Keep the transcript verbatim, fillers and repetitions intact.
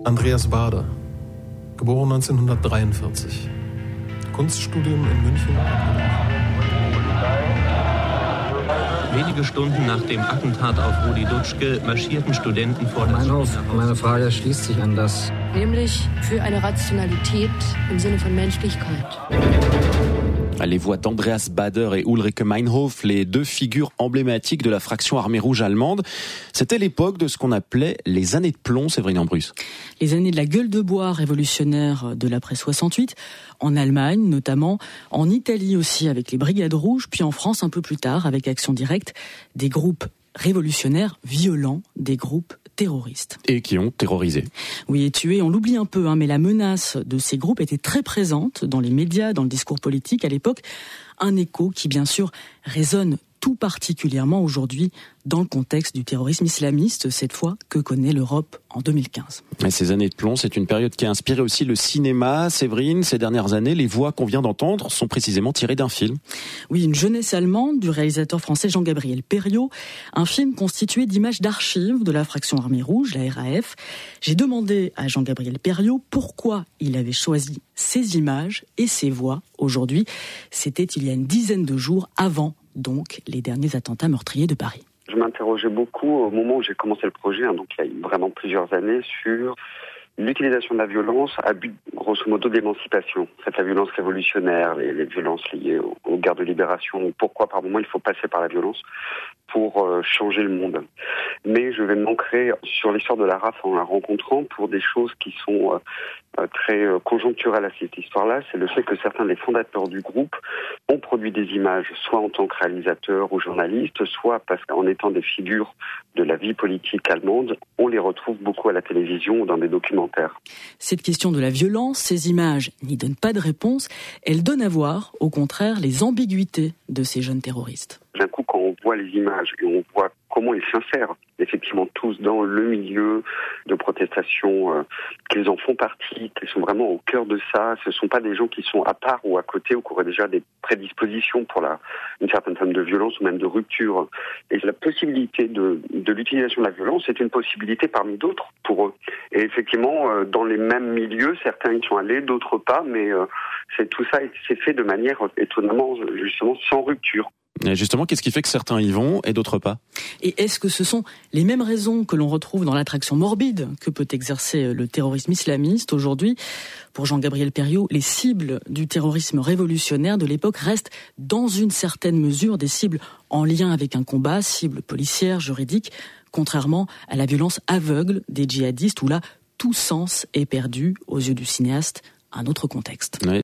Andreas Baader, geboren neunzehnhundertdreiundvierzig. Kunststudium in München. Wenige Stunden nach dem Attentat auf Rudi Dutschke marschierten Studenten vor das Meinhof, meine Frage schließt sich an das. Nämlich für eine Rationalität im Sinne von Menschlichkeit. Les voix d'Andreas Baader et Ulrike Meinhof, les deux figures emblématiques de la fraction armée rouge allemande. C'était l'époque de ce qu'on appelait les années de plomb, Séverine Ambrus. Les années de la gueule de bois révolutionnaire de l'après soixante-huit, en Allemagne notamment, en Italie aussi avec les Brigades Rouges, puis en France un peu plus tard avec Action Directe, des groupes révolutionnaires violents, des groupes terroristes. Et qui ont terrorisé. Oui, et tué, on l'oublie un peu, hein, mais la menace de ces groupes était très présente dans les médias, dans le discours politique à l'époque. Un écho qui, bien sûr, résonne tout particulièrement aujourd'hui dans le contexte du terrorisme islamiste, cette fois que connaît l'Europe en deux mille quinze. Et ces années de plomb, c'est une période qui a inspiré aussi le cinéma. Séverine, ces dernières années, les voix qu'on vient d'entendre sont précisément tirées d'un film. Oui, Une jeunesse allemande du réalisateur français Jean-Gabriel Perriot, un film constitué d'images d'archives de la fraction armée rouge, la R A F. J'ai demandé à Jean-Gabriel Perriot pourquoi il avait choisi ces images et ces voix aujourd'hui. C'était il y a une dizaine de jours avant donc les derniers attentats meurtriers de Paris. Je m'interrogeais beaucoup au moment où j'ai commencé le projet, hein, donc il y a vraiment plusieurs années, sur l'utilisation de la violence à but, grosso modo, d'émancipation. C'est la violence révolutionnaire, les, les violences liées aux, aux guerres de libération. Pourquoi, par moment, il faut passer par la violence pour euh, changer le monde. Mais je vais m'ancrer sur l'histoire de la R A F en la rencontrant pour des choses qui sont euh, très euh, conjoncturelles à cette histoire-là. C'est le fait que certains des fondateurs du groupe ont produit des images, soit en tant que réalisateurs ou journalistes, soit parce qu'en étant des figures de la vie politique allemande, on les retrouve beaucoup à la télévision ou dans des documentaires. Cette question de la violence, ces images n'y donnent pas de réponse. Elles donnent à voir, au contraire, les ambiguïtés de ces jeunes terroristes. D'un coup, quand on voit les images et on voit comment ils s'insèrent effectivement tous dans le milieu de protestation, euh, qu'ils en font partie, qu'ils sont vraiment au cœur de ça. Ce ne sont pas des gens qui sont à part ou à côté ou qui auraient déjà des prédispositions pour la, une certaine forme de violence ou même de rupture. Et la possibilité de, de l'utilisation de la violence, c'est une possibilité parmi d'autres pour eux. Et effectivement, euh, dans les mêmes milieux, certains y sont allés, d'autres pas, mais euh, c'est, tout ça c'est fait de manière étonnamment, justement, sans rupture. Et justement, qu'est-ce qui fait que certains y vont et d'autres pas ? Et est-ce que ce sont les mêmes raisons que l'on retrouve dans l'attraction morbide que peut exercer le terrorisme islamiste aujourd'hui ? Pour Jean-Gabriel Perriot, les cibles du terrorisme révolutionnaire de l'époque restent dans une certaine mesure des cibles en lien avec un combat, cibles policières, juridiques, contrairement à la violence aveugle des djihadistes où là, tout sens est perdu aux yeux du cinéaste, un autre contexte. Oui.